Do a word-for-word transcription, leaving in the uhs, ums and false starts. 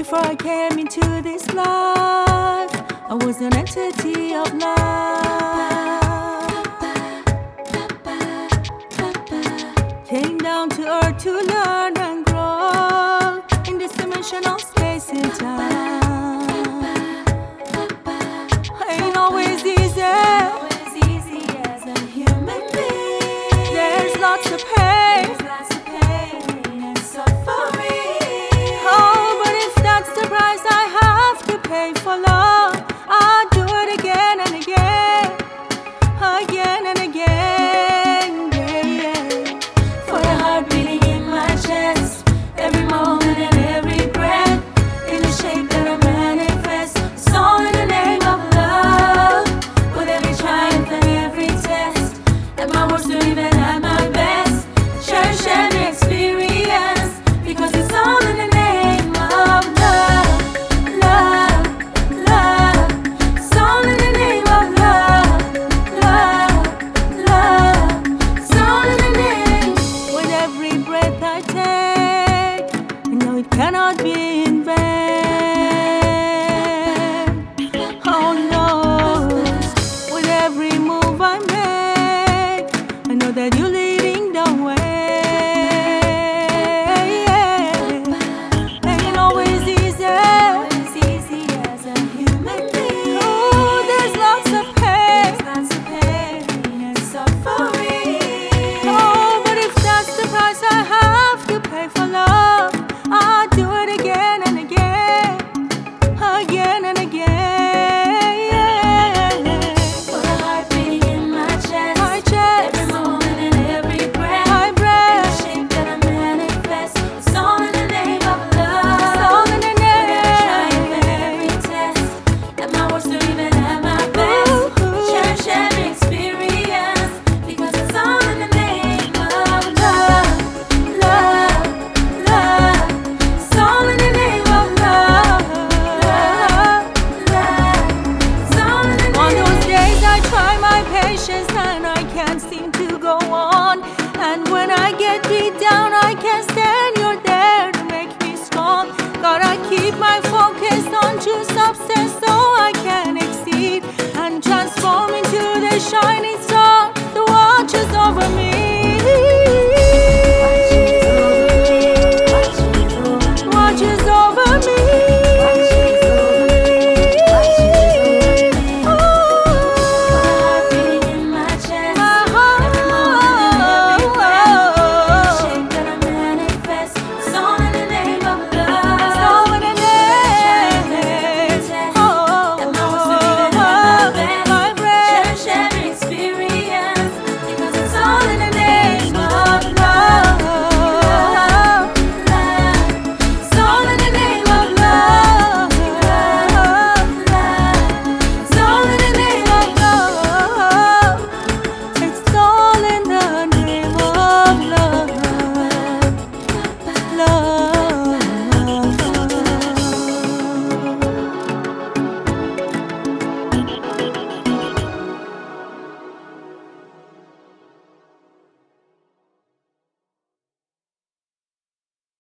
Before I came into this life, I was an entity of love. Came down to earth to learn and grow in this dimensional space and time. Ain't always easy, always easy as a human being. There's lots of pain, there's lots of pain and suffering. Oh, but if that's the price I have to pay for love, I'll do it again and again, again and again, yeah, yeah. For the heart beating in my chest, every moment and every breath, in the shape that I manifest. It's all in the name of love. With every triumph and every test, at my worst or even at my best, cherish every experience, because it's all in the name of love, love, love. It's all in the name of love, love, love. It's all in the name. With every breath I take, I know it cannot be in vain. Oh no. With every move I make, I know that you're leading the way. Ain't always easy, always easy as a human being. Oh, there's lots of pain, lots of pain and suffering. Oh, but if that's the price I have to pay for love, I'll do it again and again, again and again. For the heart beating in my chest, my chest, every moment and every breath, my breath, in the shape that I manifest. It's all in the name of love. It's all in the name. With every triumph and every test, at my worst or even at my best, cherish every experience, because it's all in the name of love, love, love. It's all in the name of love, love, love. It's all in the name. On those days I try my patience and I can't seem to go on. And when I get beat down, I can't stand. You're there to make me strong. Gotta keep my focus on true substance so I can exceed and transform into the shining